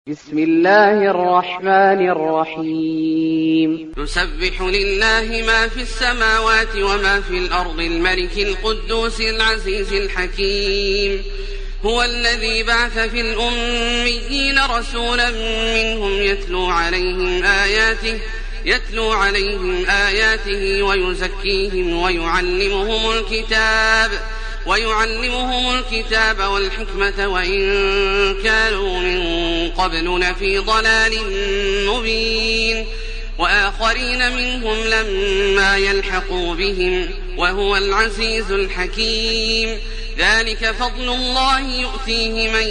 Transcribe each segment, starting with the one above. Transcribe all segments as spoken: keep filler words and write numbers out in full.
بسم الله الرحمن الرحيم يسبح لله ما في السماوات وما في الأرض الملك القدوس العزيز الحكيم هو الذي بعث في الأميين رسولا منهم يتلو عليهم آياته يتلو عليهم آياته ويزكيهم ويعلمهم الكتاب ويعلمهم الكتاب والحكمة وإن كانوا من قبل لفي ضلال مبين وآخرين منهم لما يلحقوا بهم وهو العزيز الحكيم ذلك فضل الله يؤتيه من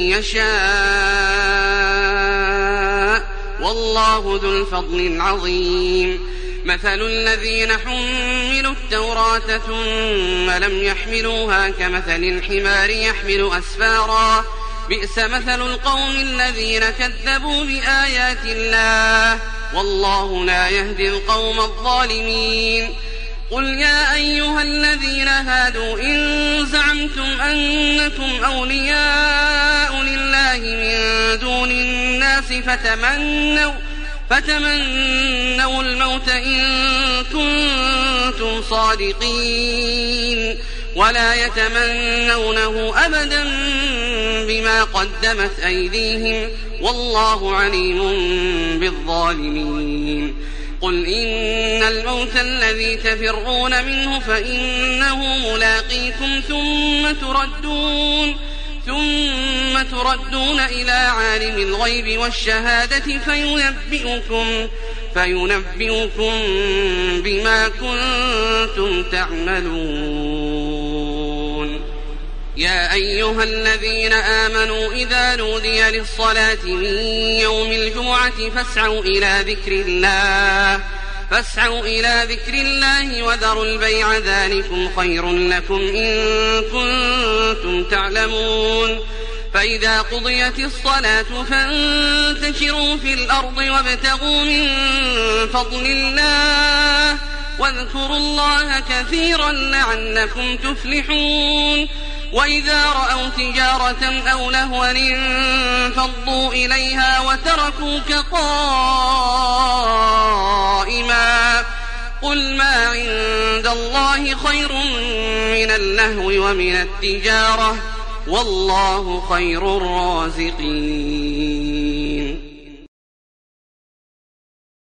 يشاء والله ذو الفضل العظيم مثل الذين حملوا التوراة ثم لم يحملوها كمثل الحمار يحمل أسفارا بئس مثل القوم الذين كذبوا بآيات الله والله لا يهدي القوم الظالمين قل يا أيها الذين هادوا إن زعمتم أنكم أولياء لله من دون الناس فتمنوا فتمنوا الموت إن كنتم صادقين ولا يتمنونه أبدا بما قدمت أيديهم والله عليم بالظالمين قل إن الموت الذي تفرون منه فإنه ملاقيكم ثم تردون ثم تردون إلى عالم الغيب والشهادة فينبئكم, فينبئكم بما كنتم تعملون يا أيها الذين آمنوا إذا نودي للصلاة من يوم الجمعة فاسعوا إلى ذكر الله فاسعوا إلى ذكر الله وذروا البيع ذلكم خير لكم إن كنتم تعلمون فإذا قضيت الصلاة فانتشروا في الأرض وابتغوا من فضل الله واذكروا الله كثيرا لعلكم تفلحون وإذا رأوا تجارة أو لهوا انفضوا إليها وتركوك قائما قل ما عند الله خير من اللهو ومن التجارة والله خير الرازقين